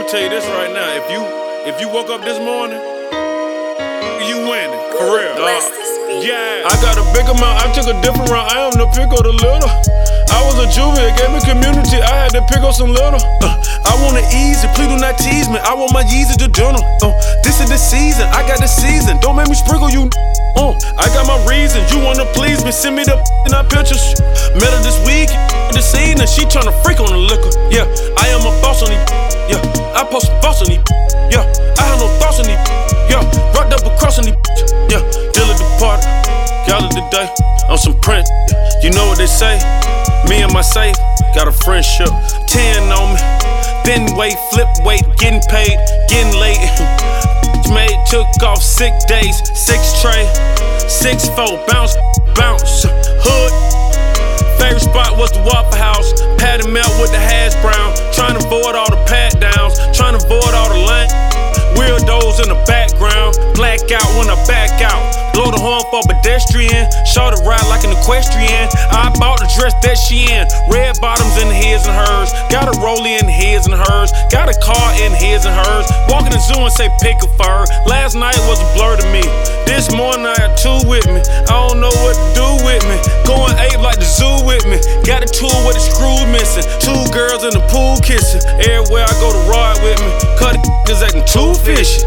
I'ma tell you this right now. If you woke up this morning, you winning. For real. Yeah. I got a big amount, I took a different route. I am the pick of the little. I was a juvie, it gave me community. I had to pick up some little. I want it easy, please do not tease me. I want my Yeezy to dinner. This is the season, I got the season. Don't make me sprinkle you. I got my reasons, you wanna please me. Send me the in our pictures. Met her this week, the scene, and she tryna freak on the liquor. Yeah, I am a boss on these. Yeah, I post a boss on these. Yeah, I have no thoughts on these. Yeah, rocked up across on these. Yeah, deal at the party, gala today. On some print, you know what they say. Me and my safe, got a friendship. 10 on me, been weight, flip weight, getting paid, getting late. Made, took off 6 days, 6 tray, 6-4, bounce, hood. Favorite spot was the Waffle House, patty melt with the hash brown. Trying to avoid all the pat downs, trying to avoid all the lane. Weirdos in the background, black out when I back out. Blow the horn for pedestrian, short ride like an equestrian. I bought the dress that she in, red bottoms in his and hers. Got a rollie in his and hers, got a car in his and hers. Walking the zoo and say pick a fur. Last night was a blur to me, this morning I got 2 with me. I don't know what to do with me, going ape like the zoo with me. Got a tool with the screw missing, 2 girls in the pool kissing. Everywhere I go to ride with me, cut is acting too fishy.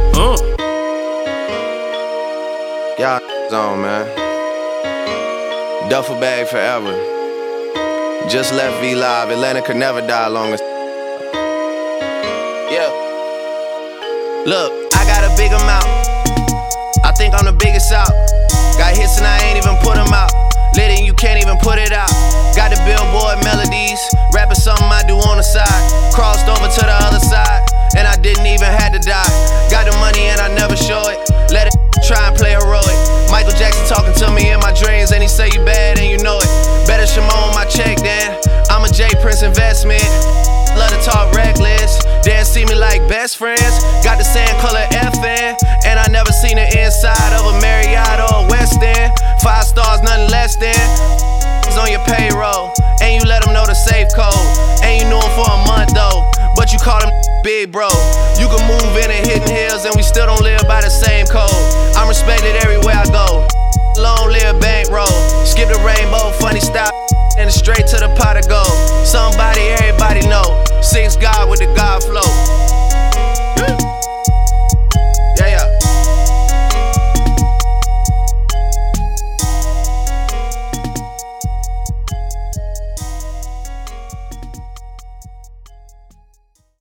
Y'all on, man. Duffel bag forever. Just left V Live. Atlanta could never die long as. Yeah. Look, I got a big amount. I think I'm the biggest out. Got hits and I ain't even put them out. Lit and you can't even put it out. Got the Billboard melodies. Rapping something I do on the side. Crossed over to the other side, and I didn't even have to die. Got the money and I never show it. Let it try and play heroic. Michael Jackson talking to me in my dreams, and he say you bad and you know it. Better Shimon my check then. I'm a J Prince investment. Love to talk reckless. Dad see me like best friends. Got the same color FN, and I never seen the inside of a Marriott or a West End. 5 stars, nothing less than. On your payroll, and you let them know the safe code. And you knew him for a month though, but you call him big bro. You can move in and hitting hills, and we still don't live by the same code. I'm respected everywhere I go. Long live bankroll.